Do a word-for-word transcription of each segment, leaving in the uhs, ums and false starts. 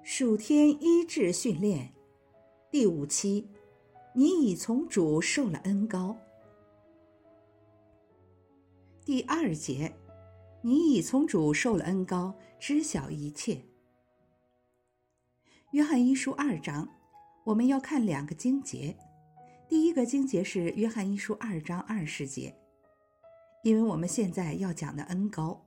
属天医治训练第五期，你已从主受了恩膏。第二节，你已从主受了恩膏，知晓一切。约翰一书二章，我们要看两个经节。第一个经节是约翰一书二章二十节，因为我们现在要讲的恩膏。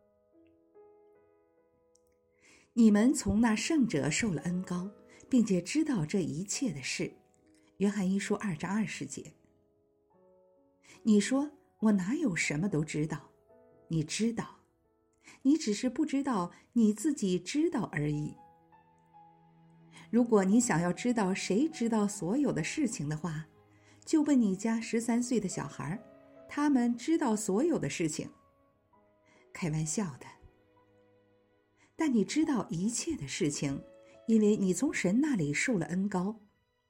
你们从那圣者受了恩膏，并且知道这一切的事。约翰一书二章二十节。你说我哪有什么都知道？你知道，你只是不知道你自己知道而已。如果你想要知道谁知道所有的事情的话，就问你家十三岁的小孩，他们知道所有的事情。开玩笑的。但你知道一切的事情，因为你从神那里受了恩膏。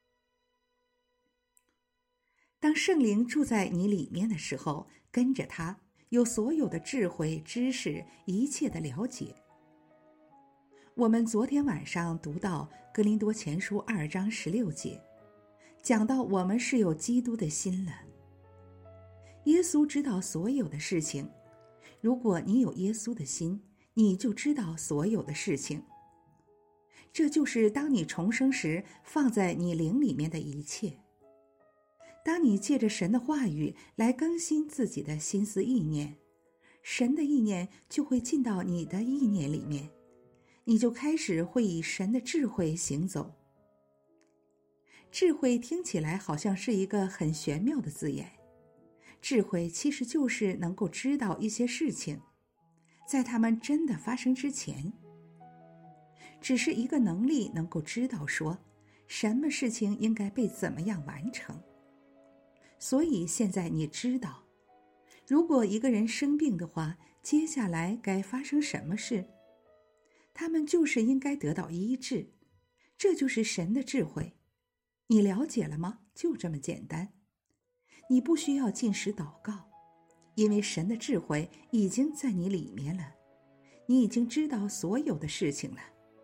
当圣灵住在你里面的时候，跟着他，有所有的智慧、知识，一切的了解。我们昨天晚上读到哥林多前书二章十六节，讲到我们是有基督的心了。耶稣知道所有的事情，如果你有耶稣的心，你就知道所有的事情。这就是当你重生时放在你灵里面的一切。当你借着神的话语来更新自己的心思意念，神的意念就会进到你的意念里面，你就开始会以神的智慧行走。智慧听起来好像是一个很玄妙的字眼，智慧其实就是能够知道一些事情，在它们真的发生之前，只是一个能力能够知道说什么事情应该被怎么样完成。所以现在你知道，如果一个人生病的话，接下来该发生什么事？他们就是应该得到医治，这就是神的智慧。你了解了吗？就这么简单。你不需要禁食祷告，因为神的智慧已经在你里面了，你已经知道所有的事情了。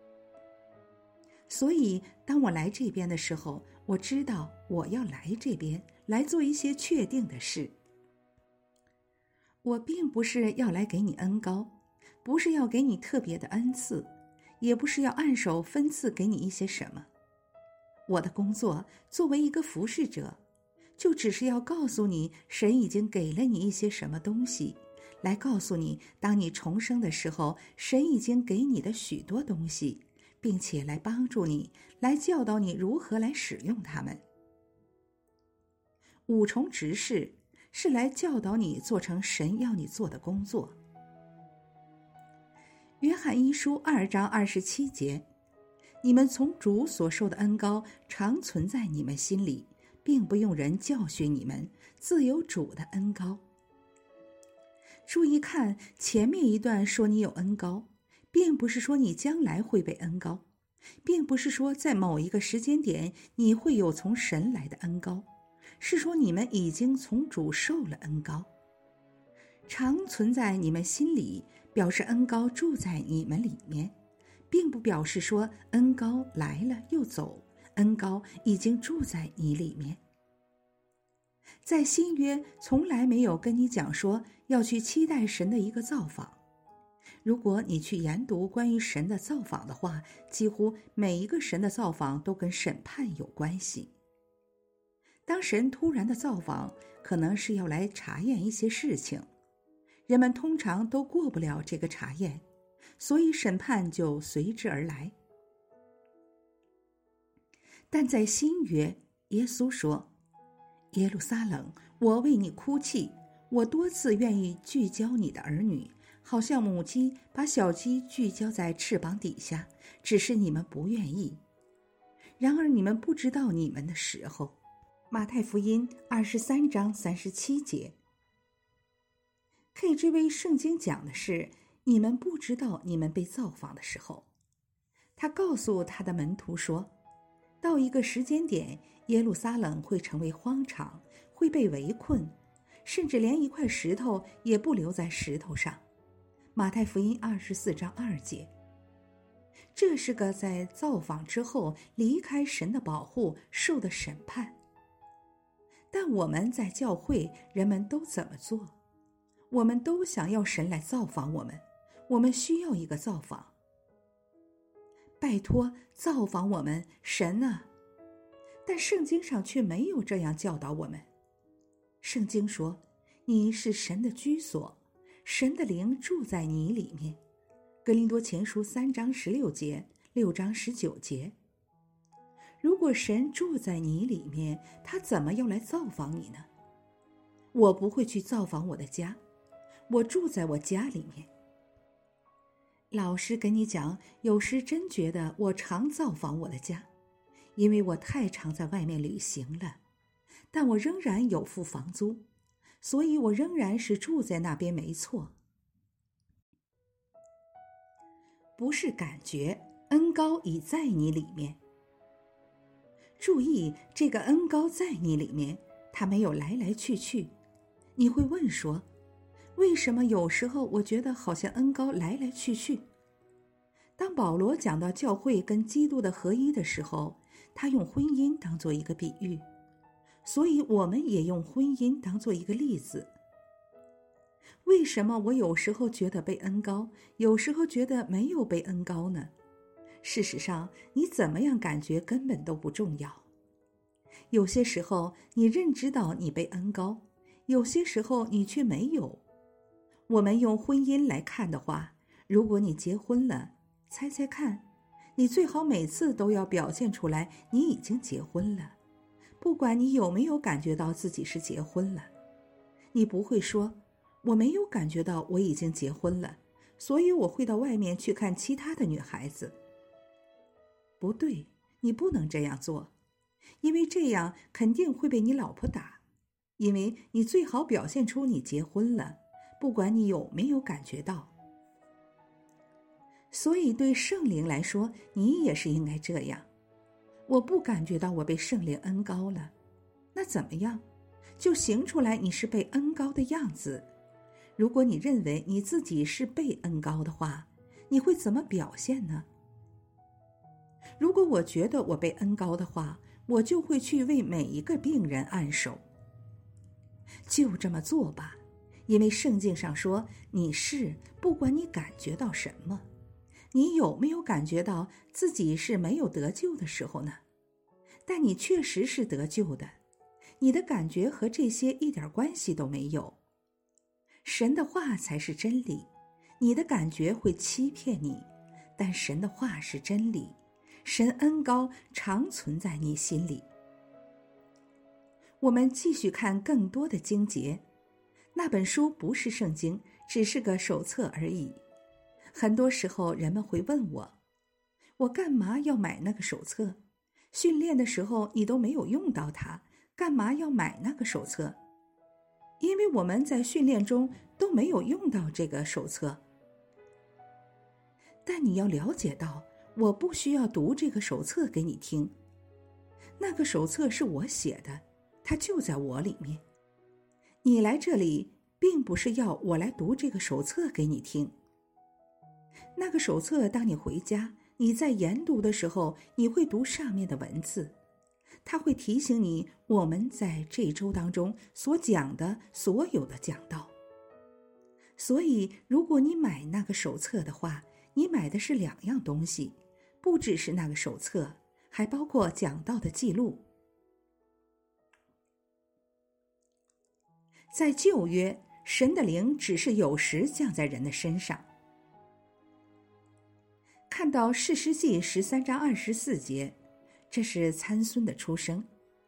所以当我来这边的时候，我知道我要来这边来做一些确定的事。我并不是要来给你恩膏，不是要给你特别的恩赐，也不是要按手分赐给你一些什么。我的工作作为一个服侍者，就只是要告诉你神已经给了你一些什么东西，来告诉你当你重生的时候，神已经给你的许多东西，并且来帮助你，来教导你如何来使用它们。五重执事是来教导你做成神要你做的工作。约翰一书二章二十七节，你们从主所受的恩膏常存在你们心里，并不用人教训你们，自有主的恩膏。注意看前面一段说你有恩膏，并不是说你将来会被恩膏，并不是说在某一个时间点你会有从神来的恩膏，是说你们已经从主受了恩膏。常存在你们心里，表示恩膏住在你们里面，并不表示说恩膏来了又走，恩膏已经住在你里面。在新约从来没有跟你讲说要去期待神的一个造访。如果你去研读关于神的造访的话，几乎每一个神的造访都跟审判有关系。当神突然的造访，可能是要来查验一些事情，人们通常都过不了这个查验，所以审判就随之而来。但在新约，耶稣说，耶路撒冷，我为你哭泣，我多次愿意聚焦你的儿女，好像母鸡把小鸡聚焦在翅膀底下，只是你们不愿意。然而你们不知道你们的时候。马太福音二十三章三十七节。K J V 圣经讲的是你们不知道你们被造访的时候。他告诉他的门徒说，到一个时间点，耶路撒冷会成为荒场，会被围困，甚至连一块石头也不留在石头上。马太福音二十四章二节。 这是个在造访之后离开神的保护受的审判。但我们在教会，人们都怎么做？我们都想要神来造访我们，我们需要一个造访。拜托，造访我们，神啊！但圣经上却没有这样教导我们。圣经说，你是神的居所，神的灵住在你里面。哥林多前书三章十六节，六章十九节。如果神住在你里面，他怎么要来造访你呢？我不会去造访我的家，我住在我家里面。老实跟你讲，有时真觉得我常造访我的家，因为我太常在外面旅行了，但我仍然有付房租，所以我仍然是住在那边没错。不是感觉，恩膏已在你里面。注意，这个恩膏在你里面，它没有来来去去。你会问说，为什么有时候我觉得好像恩膏来来去去？当保罗讲到教会跟基督的合一的时候，他用婚姻当做一个比喻，所以我们也用婚姻当做一个例子。为什么我有时候觉得被恩膏，有时候觉得没有被恩膏呢？事实上，你怎么样感觉根本都不重要。有些时候你认知到你被恩膏，有些时候你却没有。我们用婚姻来看的话，如果你结婚了，猜猜看，你最好每次都要表现出来你已经结婚了，不管你有没有感觉到自己是结婚了。你不会说，我没有感觉到我已经结婚了，所以我会到外面去看其他的女孩子。不对，你不能这样做，因为这样肯定会被你老婆打，因为你最好表现出你结婚了，不管你有没有感觉到。所以对圣灵来说，你也是应该这样。我不感觉到我被圣灵恩膏了，那怎么样？就行出来你是被恩膏的样子。如果你认为你自己是被恩膏的话，你会怎么表现呢？如果我觉得我被恩膏的话，我就会去为每一个病人按手。就这么做吧，因为圣经上说，你是，不管你感觉到什么。你有没有感觉到自己是没有得救的时候呢？但你确实是得救的，你的感觉和这些一点关系都没有。神的话才是真理，你的感觉会欺骗你，但神的话是真理，神恩膏常存在你心里。我们继续看更多的经节，那本书不是圣经，只是个手册而已。很多时候人们会问我，我干嘛要买那个手册？训练的时候你都没有用到它，干嘛要买那个手册？因为我们在训练中都没有用到这个手册。但你要了解到，我不需要读这个手册给你听，那个手册是我写的，它就在我里面。你来这里并不是要我来读这个手册给你听。那个手册当你回家，你在研读的时候，你会读上面的文字，它会提醒你我们在这周当中所讲的所有的讲道。所以如果你买那个手册的话，你买的是两样东西，不只是那个手册，还包括讲道的记录。在旧约，神的灵只是有时降在人的身上。看到士师记十三章二十四节，这是参孙的出生。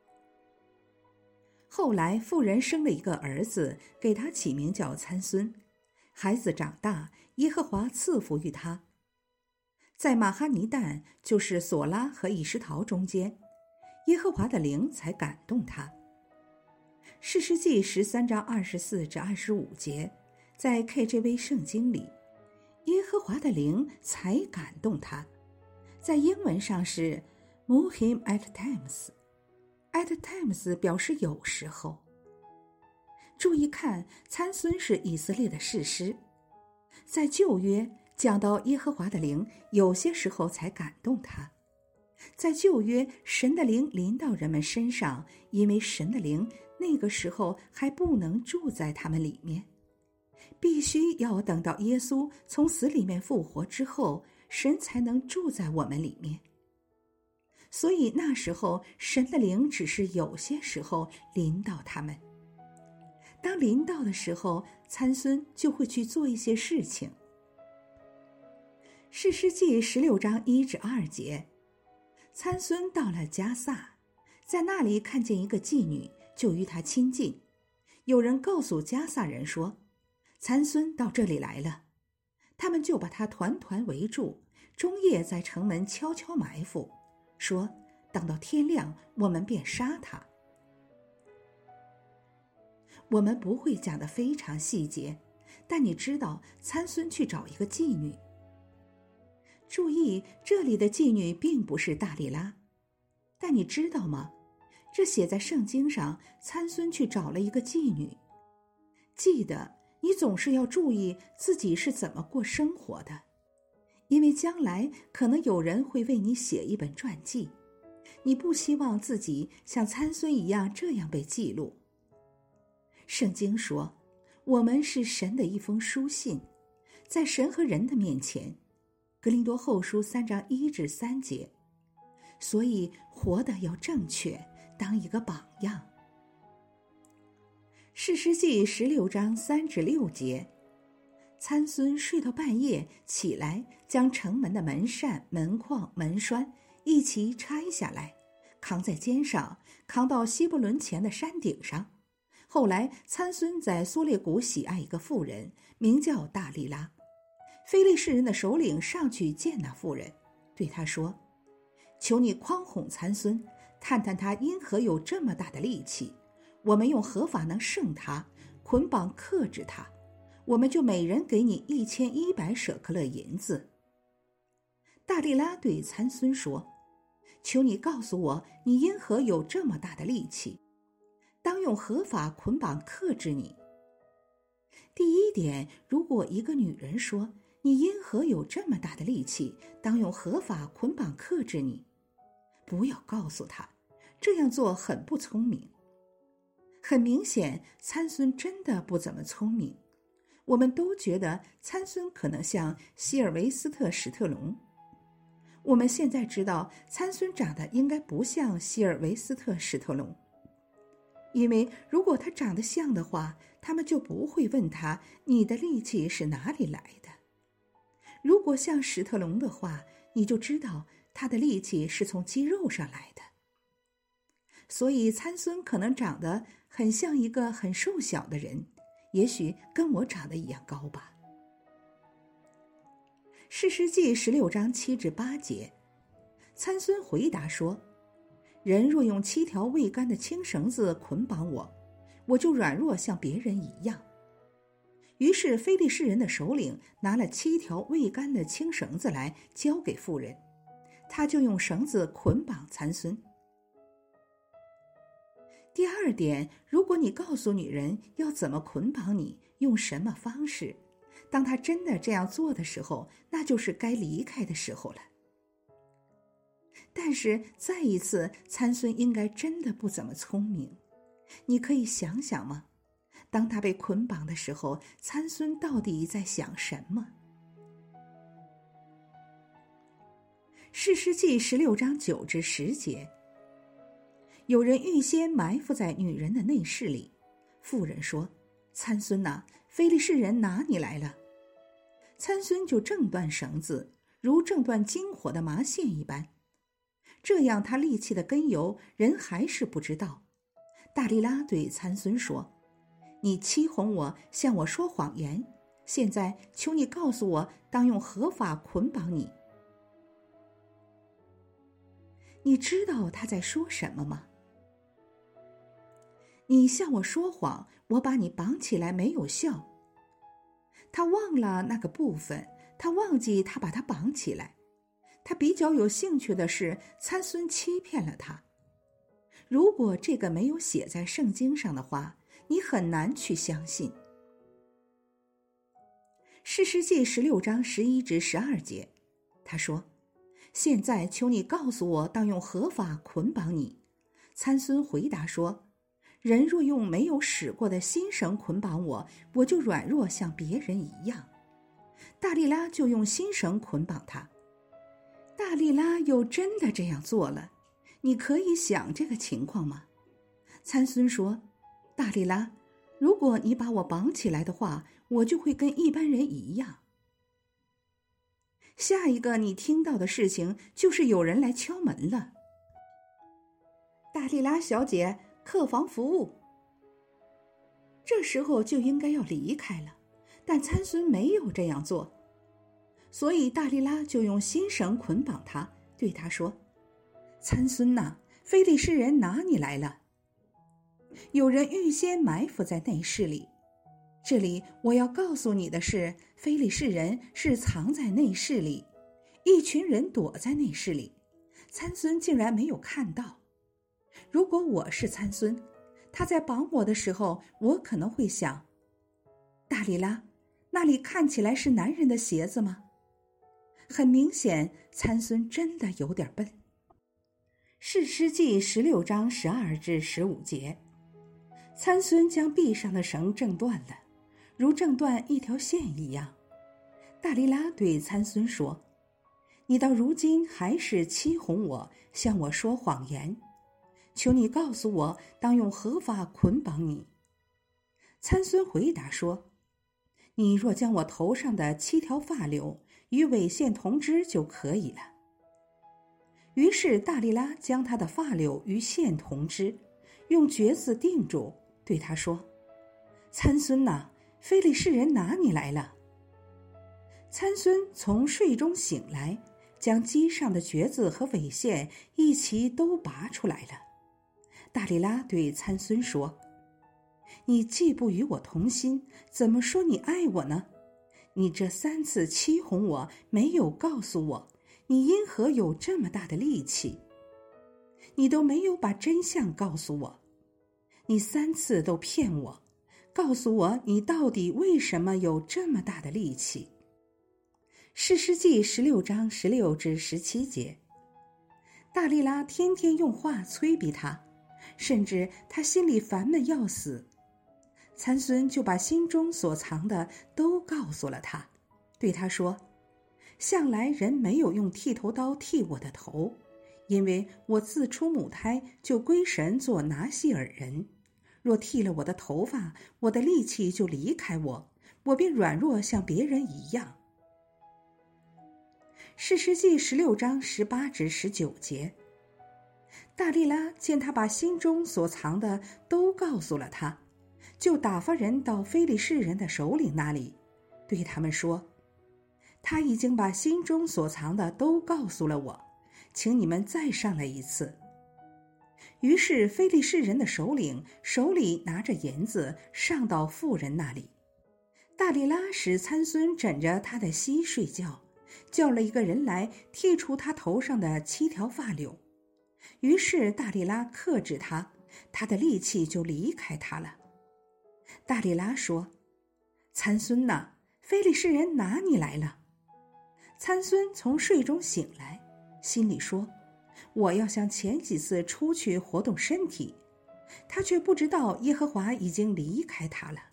后来妇人生了一个儿子，给他起名叫参孙。孩子长大，耶和华赐福于他。在马哈尼旦，就是索拉和以实陶中间，耶和华的灵才感动他。士师记十三章二十四至二十五节，在 K J V 圣经里，耶和华的灵才感动他。在英文上是 move him at times， at times 表示有时候。注意看，参孙是以色列的士师。在旧约， 讲到耶和华的灵，有些时候才感动他。在旧约，神的灵临到人们身上，因为神的灵那个时候还不能住在他们里面，必须要等到耶稣从死里面复活之后，神才能住在我们里面。所以那时候神的灵只是有些时候临到他们。当临到的时候，参孙就会去做一些事情。士师记十六章一至二节，参孙到了迦萨，在那里看见一个妓女，就与她亲近。有人告诉迦萨人说，参孙到这里来了。他们就把他团团围住，终夜在城门悄悄埋伏，说等到天亮，我们便杀他。我们不会讲得非常细节，但你知道参孙去找一个妓女。注意，这里的妓女并不是大利拉，但你知道吗？这写在圣经上，参孙去找了一个妓女。记得，你总是要注意自己是怎么过生活的，因为将来可能有人会为你写一本传记，你不希望自己像参孙一样这样被记录。圣经说，我们是神的一封书信，在神和人的面前。格林多后书三章一至三节，所以活得要正确，当一个榜样。士师记十六章三至六节，参孙睡到半夜起来，将城门的门扇、门框、门栓一齐拆下来，扛在肩上，扛到希伯伦前的山顶上。后来参孙在梭列谷喜爱一个妇人，名叫大利拉。非利士人的首领上去见那妇人，对他说，求你诓哄参孙，探探他因何有这么大的力气，我们用何法能胜他，捆绑克制他，我们就每人给你一千一百舍克勒银子。大利拉对参孙说，求你告诉我，你因何有这么大的力气，当用何法捆绑克制你。第一点，如果一个女人说，你因何有这么大的力气，当用何法捆绑克制你，不要告诉她，这样做很不聪明。很明显，参孙真的不怎么聪明。我们都觉得参孙可能像希尔维斯特·史特龙。我们现在知道参孙长得应该不像希尔维斯特·史特龙，因为如果他长得像的话，他们就不会问他，你的力气是哪里来的。如果像史特龙的话，你就知道他的力气是从肌肉上来的。所以参孙可能长得很像一个很瘦小的人，也许跟我长得一样高吧。士师记十六章七至八节，参孙回答说，人若用七条未干的青绳子捆绑我，我就软弱像别人一样。于是非利士人的首领拿了七条未干的青绳子来交给妇人，他就用绳子捆绑参孙。第二点，如果你告诉女人要怎么捆绑你，用什么方式，当她真的这样做的时候，那就是该离开的时候了。但是再一次，参孙应该真的不怎么聪明。你可以想想吗？当他被捆绑的时候，参孙到底在想什么？士师记十六章九至十节，有人预先埋伏在女人的内室里，妇人说，参孙哪，非利士人拿你来了。参孙就挣断绳子，如挣断金火的麻线一般。这样他力气的根由，人还是不知道。大利拉对参孙说，你欺哄我，向我说谎言，现在求你告诉我，当用何法捆绑你。你知道他在说什么吗？你向我说谎，我把你绑起来没有效。他忘了那个部分，他忘记他把他绑起来。他比较有兴趣的是，参孙欺骗了他。如果这个没有写在圣经上的话，你很难去相信。 士师记十六章十一至十二节，他说：现在求你告诉我，当用何法捆绑你？参孙回答说：人若用没有使过的新绳捆绑我，我就软弱像别人一样。大利拉就用新绳捆绑他。大利拉又真的这样做了。你可以想这个情况吗？参孙说：大利拉，如果你把我绑起来的话，我就会跟一般人一样。下一个你听到的事情就是有人来敲门了。大利拉小姐，客房服务。这时候就应该要离开了，但参孙没有这样做，所以大利拉就用新绳捆绑他，对他说：参孙呐，非利士人拿你来了。有人预先埋伏在内室里。这里我要告诉你的是，非利士人是藏在内室里，一群人躲在内室里，参孙竟然没有看到。如果我是参孙，他在绑我的时候，我可能会想：大利拉，那里看起来是男人的鞋子吗？很明显，参孙真的有点笨。士师记十六章十二至十五节，参孙将臂上的绳挣断了，如挣断一条线一样。大利拉对参孙说：你到如今还是欺哄我，向我说谎言，求你告诉我，当用何法捆绑你？参孙回答说：你若将我头上的七条发绺与尾线同织就可以了。于是大利拉将他的发绺与线同织，用橛子定住，对他说：参孙呐，非利士人拿你来了。参孙从睡中醒来，将机上的橛子和尾线一齐都拔出来了。大利拉对参孙说：你既不与我同心，怎么说你爱我呢？你这三次欺哄我，没有告诉我，你因何有这么大的力气？你都没有把真相告诉我，你三次都骗我，告诉我你到底为什么有这么大的力气？士师记十六章十六至十七节，大利拉天天用话催逼他，甚至他心里烦得要死。参孙就把心中所藏的都告诉了他，对他说：向来人没有用剃头刀剃我的头，因为我自出母胎就归神做拿细耳人。若剃了我的头发，我的力气就离开我，我便软弱像别人一样。士师记十六章十八至十九节，大利拉见他把心中所藏的都告诉了他，就打发人到非利士人的首领那里，对他们说：他已经把心中所藏的都告诉了我，请你们再上来一次。于是非利士人的首领手里拿着银子上到妇人那里。大利拉使参孙枕着他的膝睡觉，叫了一个人来剔除他头上的七条发绺。于是大利拉克制他，他的力气就离开他了。大利拉说：参孙呐，非利士人拿你来了。参孙从睡中醒来，心里说：我要像前几次出去活动身体。他却不知道耶和华已经离开他了。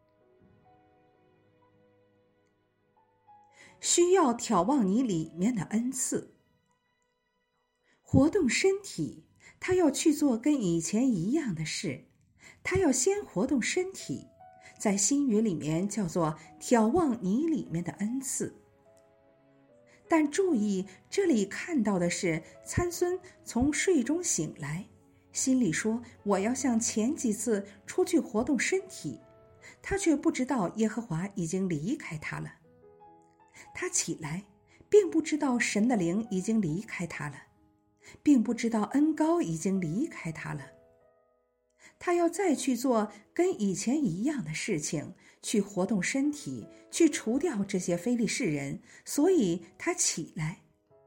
需要眺望你里面的恩赐。活动身体，他要去做跟以前一样的事，他要先活动身体，在新语里面叫做眺望你里面的恩赐。但注意，这里看到的是参孙从睡中醒来，心里说：我要像前几次出去活动身体。他却不知道耶和华已经离开他了。他起来，并不知道神的灵已经离开他了，并不知道恩膏已经离开他了。他要再去做跟以前一样的事情，去活动身体，去除掉这些非利士人，所以他起来，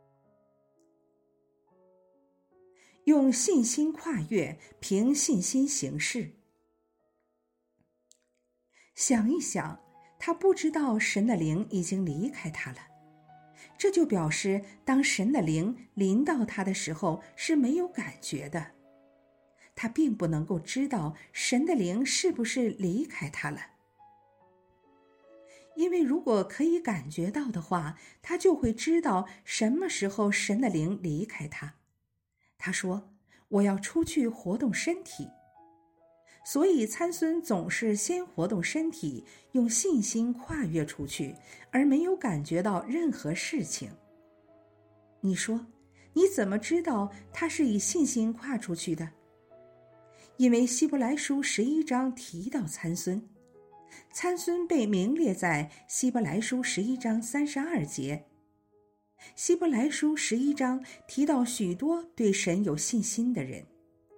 用信心跨越，凭信心行事。想一想， 他不知道神的灵已经离开他了。这就表示，当神的灵临到他的时候是没有感觉的。他并不能够知道神的灵是不是离开他了。因为如果可以感觉到的话，他就会知道什么时候神的灵离开他。他说：“我要出去活动身体。”所以参孙总是先活动身体，用信心跨越出去，而没有感觉到任何事情。你说，你怎么知道他是以信心跨出去的？因为希伯来书十一章提到参孙，参孙被名列在希伯来书十一章三十二节。希伯来书十一章提到许多对神有信心的人。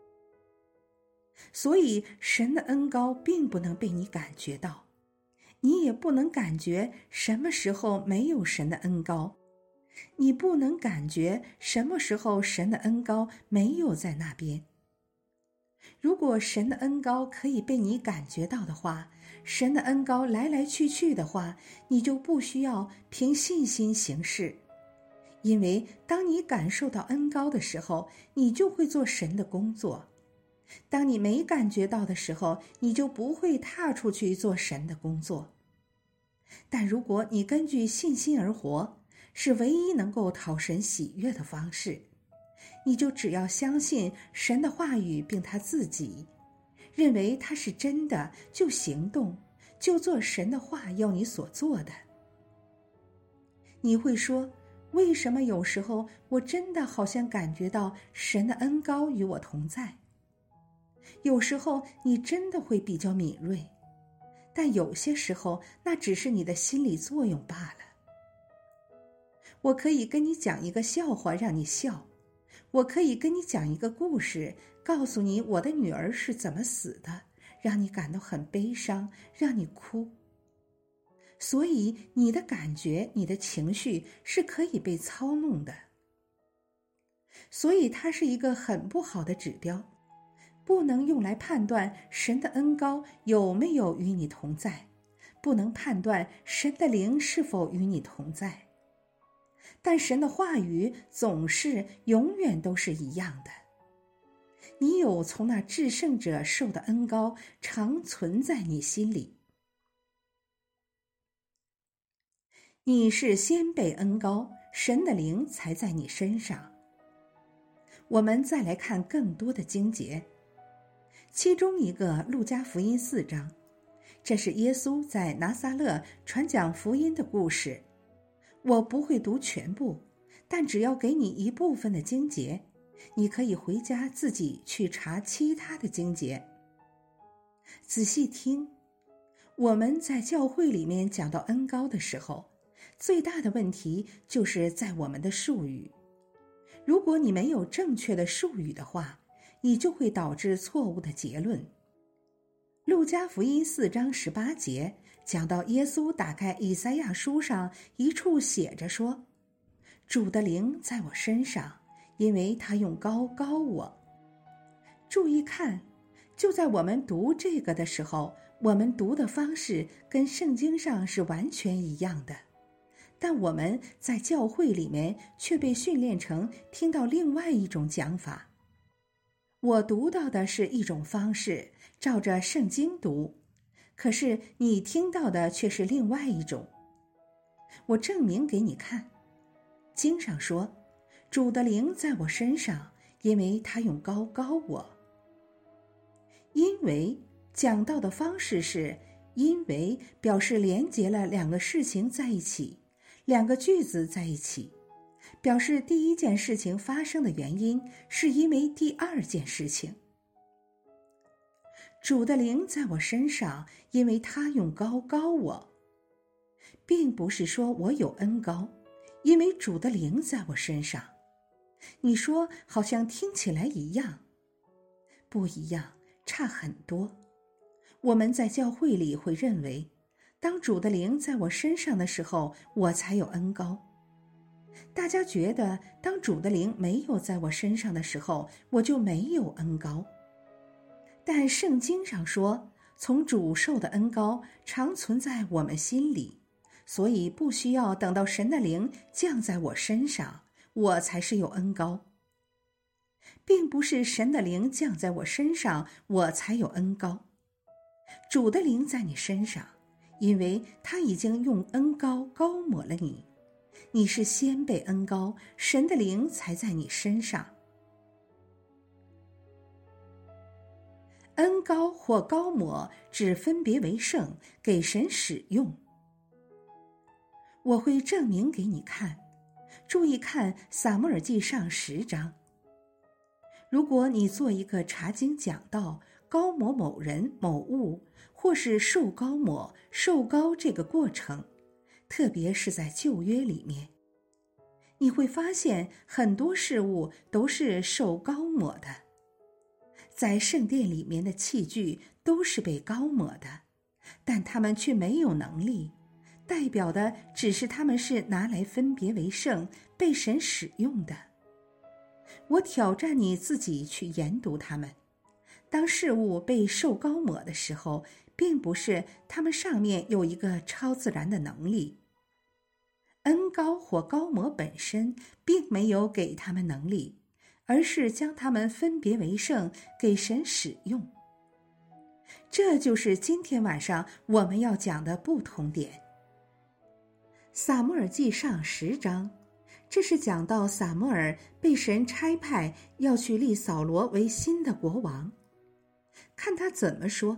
所以神的恩膏并不能被你感觉到，你也不能感觉什么时候没有神的恩膏，你不能感觉什么时候神的恩膏没有在那边。如果神的恩膏可以被你感觉到的话，神的恩膏来来去去的话，你就不需要凭信心行事。因为当你感受到恩膏的时候，你就会做神的工作。当你没感觉到的时候，你就不会踏出去做神的工作。但如果你根据信心而活，是唯一能够讨神喜悦的方式，你就只要相信神的话语并他自己，认为他是真的，就行动，就做神的话要你所做的。你会说，为什么有时候我真的好像感觉到神的恩膏与我同在？有时候你真的会比较敏锐，但有些时候那只是你的心理作用罢了。我可以跟你讲一个笑话让你笑，我可以跟你讲一个故事，告诉你我的女儿是怎么死的，让你感到很悲伤，让你哭。所以你的感觉，你的情绪是可以被操弄的。所以它是一个很不好的指标，不能用来判断神的恩膏有没有与你同在，不能判断神的灵是否与你同在。但神的话语总是永远都是一样的。你有从那至圣者受的恩膏常存在你心里。你是先被恩膏，神的灵才在你身上。我们再来看更多的经节，其中一个路加福音四章，这是耶稣在拿撒勒传讲福音的故事。我不会读全部，但只要给你一部分的经节，你可以回家自己去查其他的经节。仔细听，我们在教会里面讲到恩膏的时候，最大的问题就是在我们的术语。如果你没有正确的术语的话，你就会导致错误的结论。路加福音四章十八节讲到耶稣打开以赛亚书上一处写着说，主的灵在我身上，因为他用膏膏我。注意看，就在我们读这个的时候，我们读的方式跟圣经上是完全一样的，但我们在教会里面却被训练成听到另外一种讲法。我读到的是一种方式，照着圣经读，可是你听到的却是另外一种。我证明给你看，经上说，主的灵在我身上，因为他用膏膏我。因为讲到的方式是因为表示连结了两个事情在一起，两个句子在一起，表示第一件事情发生的原因是因为第二件事情。主的灵在我身上，因为他用膏膏我，并不是说我有恩膏，因为主的灵在我身上。你说好像听起来一样，不一样，差很多。我们在教会里会认为，当主的灵在我身上的时候，我才有恩膏。大家觉得当主的灵没有在我身上的时候，我就没有恩膏。但圣经上说， 从主受的恩膏常存在我们心里，所以不需要等到神的灵降在我身上，我才是有恩膏。并不是神的灵降在我身上，我才有恩膏。主的灵在你身上，因为他已经用恩膏膏抹了你，你是先被恩膏，神的灵才在你身上。恩膏或膏抹只分别为圣，给神使用。我会证明给你看，注意看撒母耳记上十章。如果你做一个查经讲道，膏抹某人某物，或是受膏抹受膏这个过程，特别是在旧约里面，你会发现很多事物都是受膏抹的。在圣殿里面的器具都是被膏抹的，但他们却没有能力，代表的只是他们是拿来分别为圣，被神使用的。我挑战你自己去研读它们。当事物被受膏抹的时候，并不是它们上面有一个超自然的能力。恩膏或膏抹本身并没有给他们能力，而是将他们分别为圣，给神使用。这就是今天晚上我们要讲的不同点。撒母耳记上十章，这是讲到撒母耳被神差派要去立扫罗为新的国王。看他怎么说。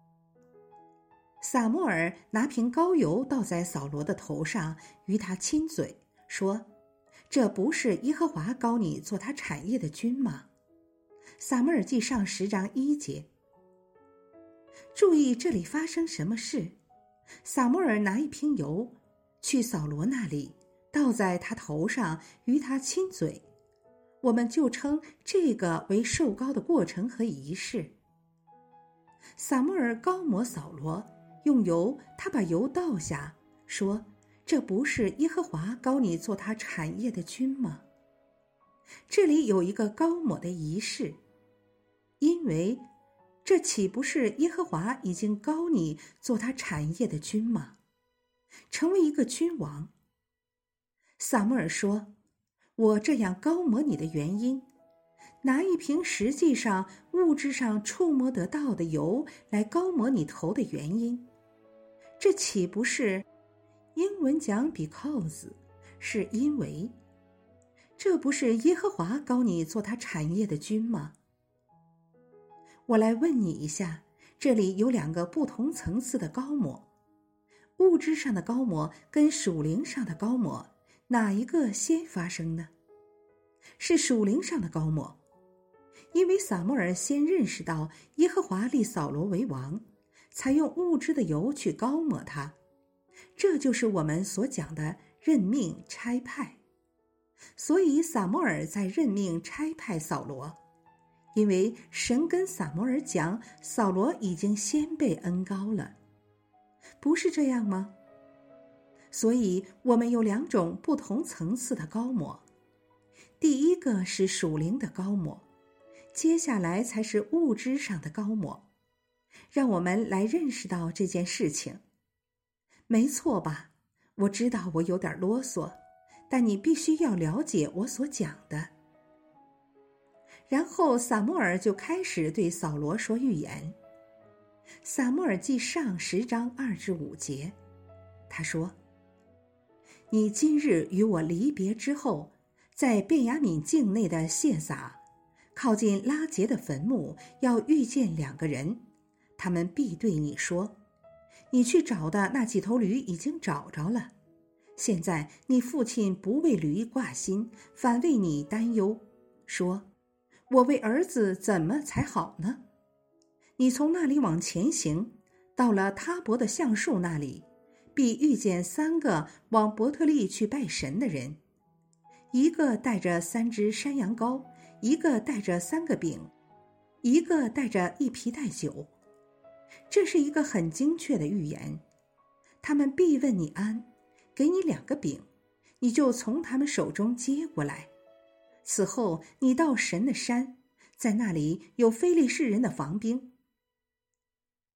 撒母耳拿瓶膏油倒在扫罗的头上，与他亲嘴，说：这不是耶和华膏你做他产业的君吗？撒母耳记上十章一节。注意这里发生什么事。撒母耳拿一瓶油去扫罗那里，倒在他头上，与他亲嘴。我们就称这个为受膏的过程和仪式。撒母耳膏抹扫罗，用油，他把油倒下，说：这不是耶和华膏你做他产业的君吗？这里有一个膏抹的仪式，因为这岂不是耶和华已经膏你做他产业的君吗？成为一个君王。撒母耳说：我这样膏抹你的原因，拿一瓶实际上物质上触摸得到的油来膏抹你头的原因，这岂不是英文讲 because， 是因为，这不是耶和华膏你做他产业的君吗？我来问你一下，这里有两个不同层次的膏抹，物质上的膏抹跟属灵上的膏抹，哪一个先发生呢？是属灵上的膏抹，因为撒母耳先认识到耶和华立扫罗为王，才用物质的油去膏抹他。这就是我们所讲的任命差派。所以撒母耳在任命差派扫罗，因为神跟撒母耳讲，扫罗已经先被恩膏了，不是这样吗？所以我们有两种不同层次的膏抹，第一个是属灵的膏抹，接下来才是物质上的膏抹。让我们来认识到这件事情。没错吧？我知道我有点啰嗦，但你必须要了解我所讲的。然后撒母耳就开始对扫罗说预言。撒母耳记上十章二至五节，他说：你今日与我离别之后，在便雅悯境内的谢撒，靠近拉结的坟墓，要遇见两个人，他们必对你说：你去找的那几头驴已经找着了，现在你父亲不为驴挂心，反为你担忧，说：我为儿子怎么才好呢？你从那里往前行，到了他伯的橡树那里，必遇见三个往伯特利去拜神的人，一个带着三只山羊羔，一个带着三个饼，一个带着一皮带酒。这是一个很精确的预言。他们必问你安，给你两个饼，你就从他们手中接过来。此后你到神的山，在那里有非利士人的防兵，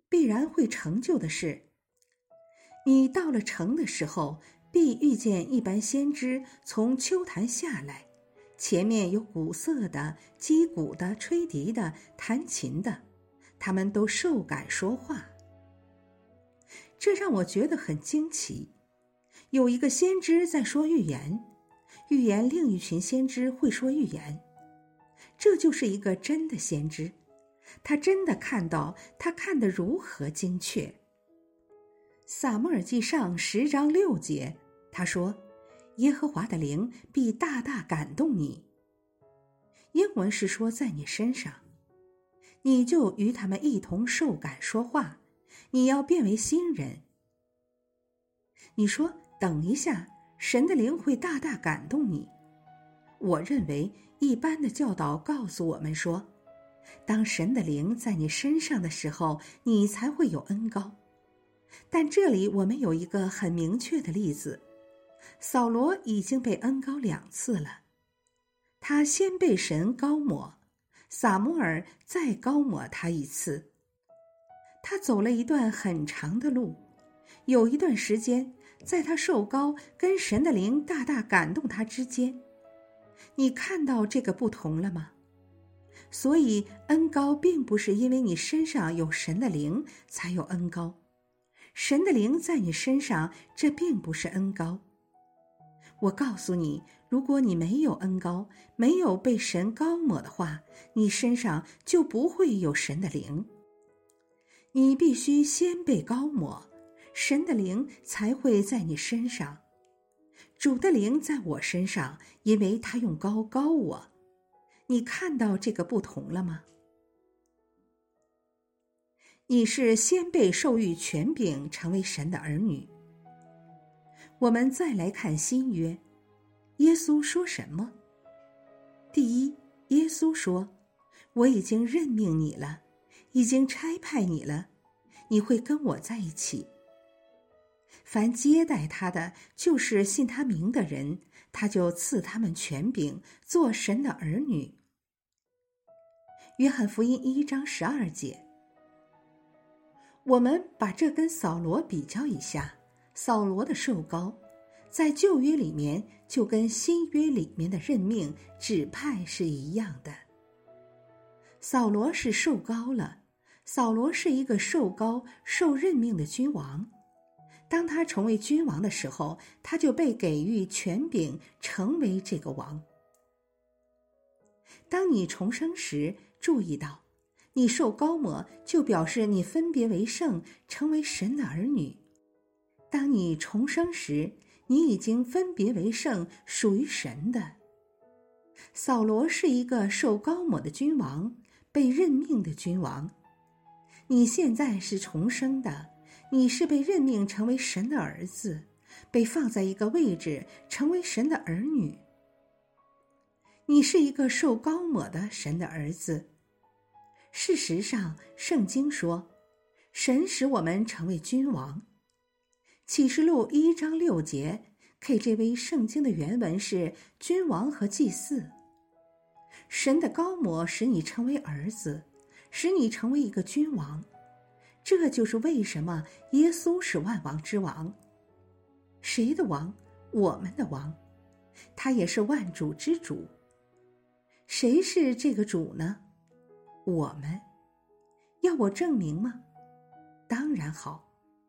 必然会成就的事。你到了城的时候，必遇见一班先知从秋坛下来，前面有鼓瑟的、击鼓的、吹笛的、弹琴的，他们都受感说话。这让我觉得很惊奇。有一个先知在说预言，预言另一群先知会说预言，这就是一个真的先知。他真的看到，他看得如何精确。撒母耳记上十章六节，他说：耶和华的灵必大大感动你。英文是说在你身上，你就与他们一同受感说话，你要变为新人。你说等一下，神的灵会大大感动你。我认为一般的教导告诉我们说，当神的灵在你身上的时候，你才会有恩膏。但这里我们有一个很明确的例子，扫罗已经被恩膏两次了。他先被神膏抹，撒母耳再膏抹他一次。他走了一段很长的路，有一段时间，在他受膏跟神的灵大大感动他之间，你看到这个不同了吗？所以恩膏并不是因为你身上有神的灵才有恩膏，神的灵在你身上，这并不是恩膏。我告诉你，如果你没有恩膏，没有被神膏抹的话，你身上就不会有神的灵。你必须先被膏抹，神的灵才会在你身上。主的灵在我身上，因为他用膏膏我。你看到这个不同了吗？你是先被授予权柄成为神的儿女。我们再来看新约，耶稣说什么？第一，耶稣说，我已经任命你了，已经差派你了，你会跟我在一起。凡接待他的，就是信他名的人，他就赐他们权柄，做神的儿女。约翰福音一章十二节。我们把这跟扫罗比较一下，扫罗的受膏，在旧约里面就跟新约里面的任命、指派是一样的。扫罗是受膏了，扫罗是一个受膏、受任命的君王。当他成为君王的时候，他就被给予权柄，成为这个王。当你重生时，注意到，你受膏抹就表示你分别为圣，成为神的儿女。当你重生时，你已经分别为圣，属于神的。扫罗是一个受膏抹的君王，被任命的君王。你现在是重生的，你是被任命成为神的儿子，被放在一个位置，成为神的儿女。你是一个受膏抹的神的儿子。事实上，圣经说，神使我们成为君王。启示录一章六节 K J V 圣经的原文是君王和祭司。神的膏抹使你成为儿子，使你成为一个君王。这就是为什么耶稣是万王之王。谁的王？我们的王。他也是万主之主。谁是这个主呢？我们。要我证明吗？当然好。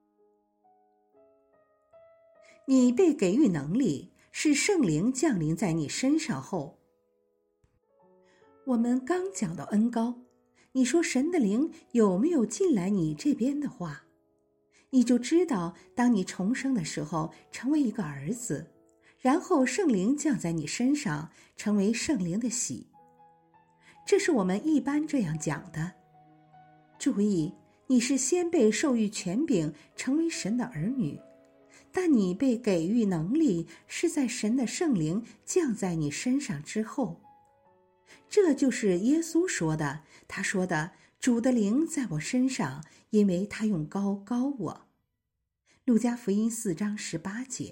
你被给予能力，是圣灵降临在你身上后。我们刚讲到恩膏，你说神的灵有没有进来你这边的话，你就知道，当你重生的时候，成为一个儿子，然后圣灵降在你身上，成为圣灵的喜。这是我们一般这样讲的。注意，你是先被授予权柄，成为神的儿女，但你被给予能力，是在神的圣灵降在你身上之后。这就是耶稣说的，他说的，主的灵在我身上，因为他用膏膏我。路加福音四章十八节。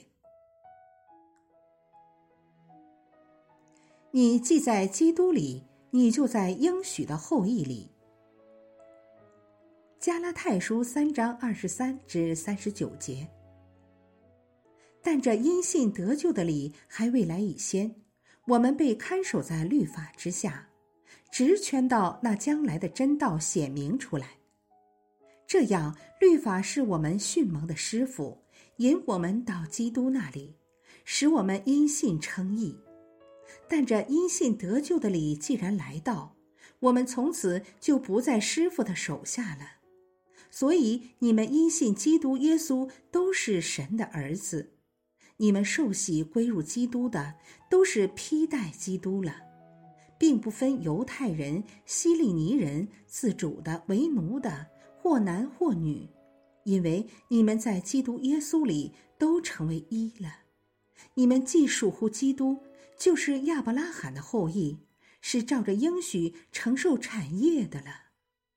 你既在基督里，你就在应许的后裔里。 加拉太书三章二十三至三十九节。但这因信得救的理还未来以先，我们被看守在律法之下，直圈到那将来的真道显明出来。这样，律法是我们训蒙的师傅，引我们到基督那里，使我们因信称义。但这因信得救的理既然来到，我们从此就不在师傅的手下了。所以你们因信基督耶稣都是神的儿子，你们受洗归入基督的，都是披戴基督了，并不分犹太人、希利尼人、自主的、为奴的，或男或女，因为你们在基督耶稣里都成为一了。你们既属乎基督，就是亚伯拉罕的后裔，是照着应许承受产业的了。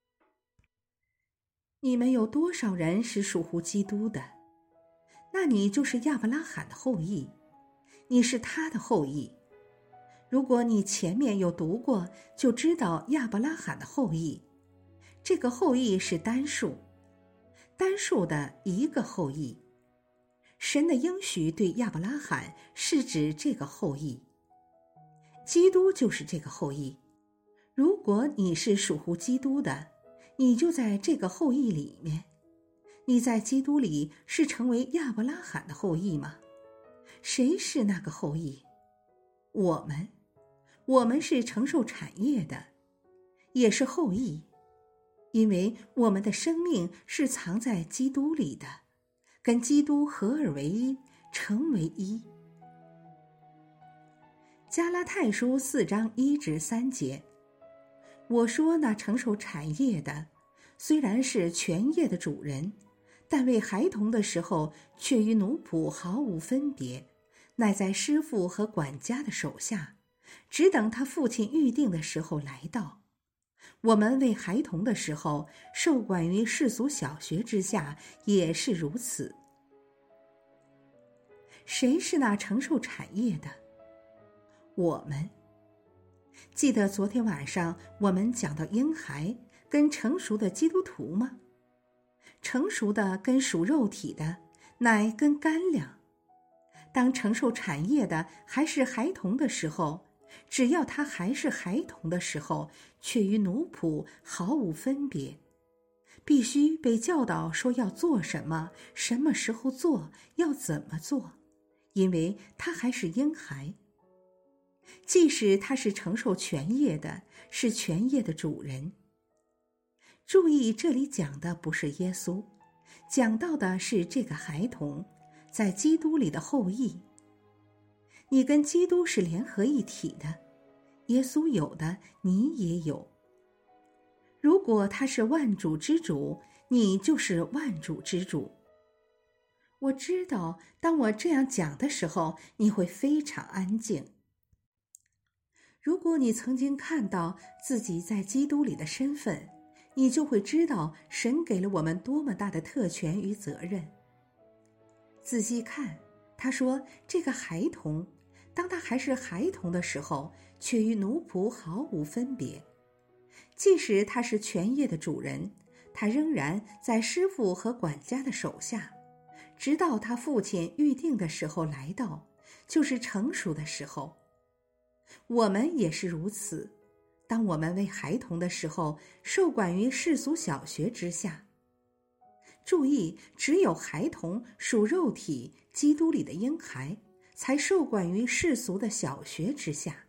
你们有多少人是属乎基督的？那你就是亚伯拉罕的后裔，你是他的后裔。如果你前面有读过，就知道亚伯拉罕的后裔，这个后裔是单数，单数的一个后裔。神的应许对亚伯拉罕是指这个后裔，基督就是这个后裔。如果你是属乎基督的，你就在这个后裔里面。你在基督里是成为亚伯拉罕的后裔吗？谁是那个后裔？我们，我们是承受产业的，也是后裔，因为我们的生命是藏在基督里的，跟基督合而为一，成为一。加拉太书四章一至三节。我说那承受产业的，虽然是全业的主人，但为孩童的时候，却与奴仆毫无分别，乃在师傅和管家的手下，只等他父亲预定的时候来到。我们为孩童的时候，受管于世俗小学之下，也是如此。谁是那承受产业的？我们。记得昨天晚上我们讲到婴孩跟成熟的基督徒吗？成熟的跟属肉体的，乃跟干粮。当承受产业的还是孩童的时候，只要他还是孩童的时候，却与奴仆毫无分别，必须被教导说要做什么，什么时候做，要怎么做，因为他还是婴孩。即使他是承受全业的，是全业的主人。注意，这里讲的不是耶稣，讲到的是这个孩童，在基督里的后裔。你跟基督是联合一体的，耶稣有的，你也有。如果他是万主之主，你就是万主之主。我知道，当我这样讲的时候，你会非常安静。如果你曾经看到自己在基督里的身份，你就会知道神给了我们多么大的特权与责任。仔细看，他说这个孩童，当他还是孩童的时候，却与奴仆毫无分别。即使他是全业的主人，他仍然在师傅和管家的手下，直到他父亲预定的时候来到，就是成熟的时候。我们也是如此，当我们为孩童的时候，受管于世俗小学之下。注意，只有孩童属肉体，基督里的婴孩，才受管于世俗的小学之下。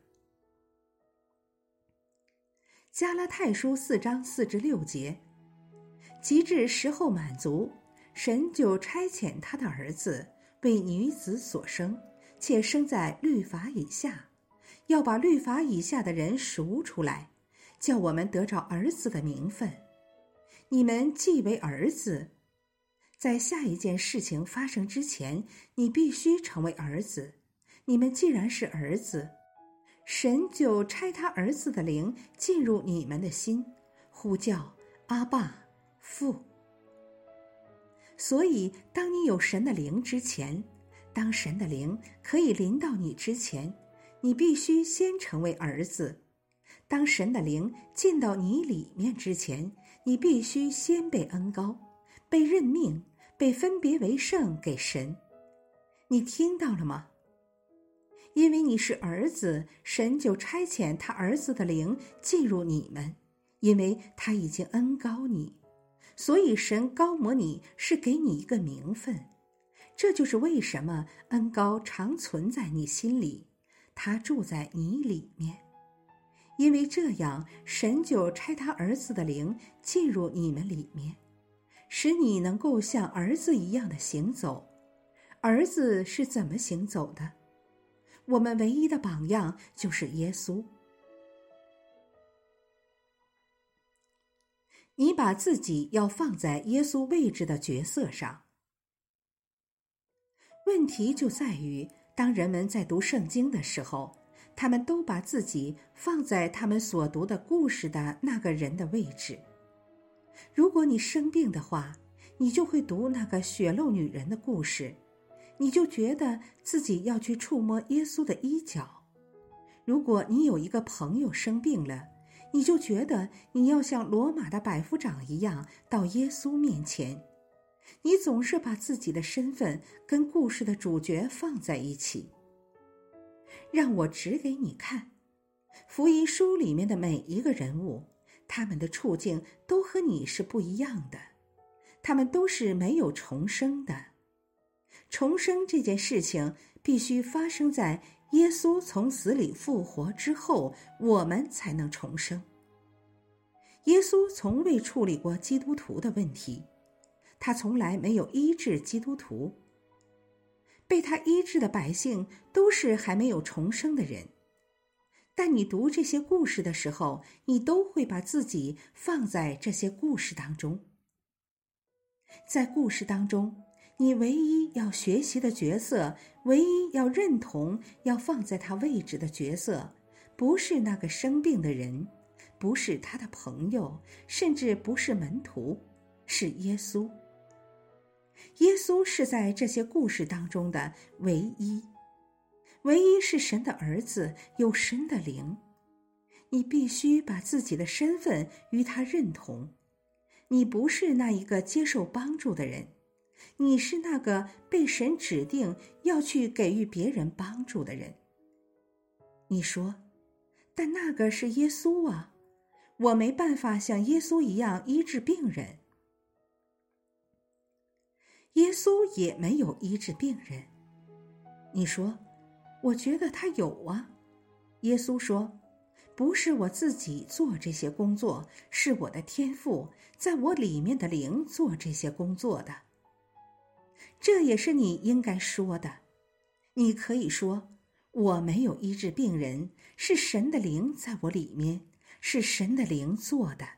加拉太书四章四至六节。及至时候满足，神就差遣他的儿子，为女子所生，且生在律法以下，要把律法以下的人赎出来，叫我们得着儿子的名分。你们既为儿子，在下一件事情发生之前，你必须成为儿子。你们既然是儿子，神就差他儿子的灵进入你们的心，呼叫阿爸父。所以当你有神的灵之前，当神的灵可以临到你之前，你必须先成为儿子。当神的灵进到你里面之前， 你必须先被恩膏，被任命，被分别为圣给神。你听到了吗？因为你是儿子，神就差遣他儿子的灵进入你们，因为他已经恩膏你，所以神膏抹你是给你一个名分。这就是为什么恩膏常存在你心里，他住在你里面。因为这样，神就差他儿子的灵进入你们里面，使你能够像儿子一样的行走。儿子是怎么行走的？我们唯一的榜样就是耶稣。你把自己要放在耶稣位置的角色上。问题就在于，当人们在读圣经的时候，他们都把自己放在他们所读的故事的那个人的位置。如果你生病的话，你就会读那个血漏女人的故事，你就觉得自己要去触摸耶稣的衣角。如果你有一个朋友生病了，你就觉得你要像罗马的百夫长一样到耶稣面前。你总是把自己的身份跟故事的主角放在一起。让我指给你看，福音书里面的每一个人物，他们的处境都和你是不一样的，他们都是没有重生的。重生这件事情必须发生在耶稣从死里复活之后，我们才能重生。耶稣从未处理过基督徒的问题，他从来没有医治基督徒。被他医治的百姓都是还没有重生的人。但你读这些故事的时候，你都会把自己放在这些故事当中。在故事当中，你唯一要学习的角色，唯一要认同要放在他位置的角色，不是那个生病的人，不是他的朋友，甚至不是门徒，是耶稣。耶稣是在这些故事当中的唯一，唯一是神的儿子，有神的灵。你必须把自己的身份与他认同。你不是那一个接受帮助的人，你是那个被神指定要去给予别人帮助的人。你说，但那个是耶稣啊，我没办法像耶稣一样医治病人。耶稣也没有医治病人。你说，我觉得他有啊。耶稣说，不是我自己做这些工作，是我的天父在我里面的灵做这些工作的。这也是你应该说的。你可以说，我没有医治病人，是神的灵在我里面，是神的灵做的。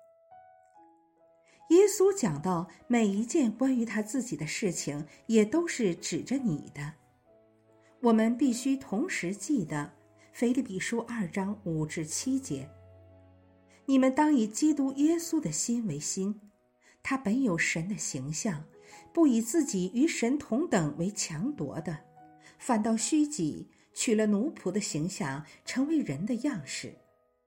耶稣讲到每一件关于他自己的事情，也都是指着你的。我们必须同时记得腓立比书二章五至七节，你们当以基督耶稣的心为心，他本有神的形象，不以自己与神同等为强夺的，反倒虚己，取了奴仆的形象，成为人的样式。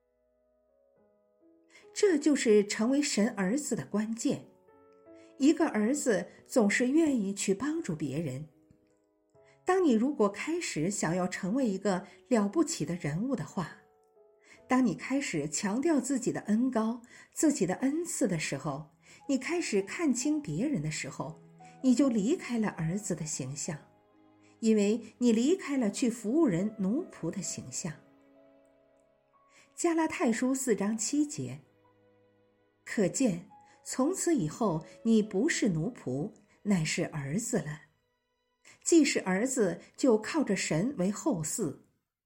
这就是成为神儿子的关键。一个儿子总是愿意去帮助别人。当你如果开始想要成为一个了不起的人物的话，当你开始强调自己的恩膏、自己的恩赐的时候，你开始看清别人的时候，你就离开了儿子的形象，因为你离开了去服务人奴仆的形象。加拉太书四章七节，可见从此以后你不是奴仆，乃是儿子了。既是儿子，就靠着神为后嗣。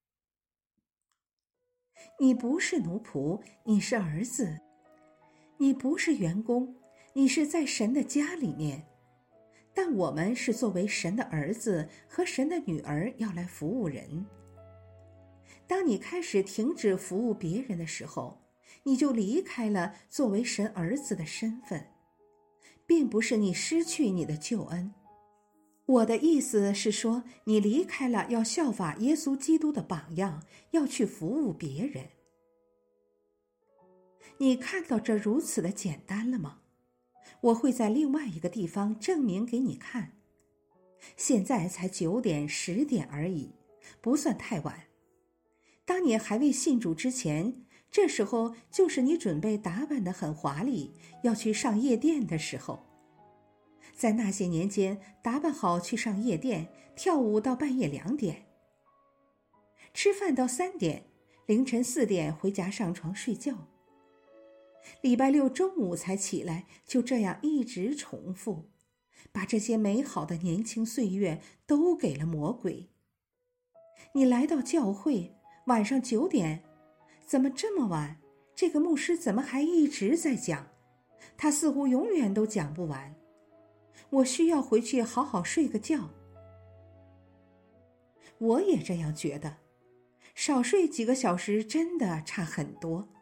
你不是奴仆，你是儿子。你不是员工，你是在神的家里面。但我们是作为神的儿子和神的女儿要来服务人。当你开始停止服务别人的时候，你就离开了作为神儿子的身份，并不是你失去你的救恩。我的意思是说，你离开了要效法耶稣基督的榜样，要去服务别人。 你看到这如此的简单了吗？我会在另外一个地方证明给你看。现在才九点十点而已，不算太晚。当你还未信主之前，这时候就是你准备打扮得很华丽，要去上夜店的时候。在那些年间，打扮好去上夜店，跳舞到半夜两点，吃饭到三点，凌晨四点回家上床睡觉。礼拜六中午才起来，就这样一直重复，把这些美好的年轻岁月都给了魔鬼。你来到教会，晚上九点，怎么这么晚？这个牧师怎么还一直在讲？他似乎永远都讲不完。我需要回去好好睡个觉。我也这样觉得，少睡几个小时真的差很多。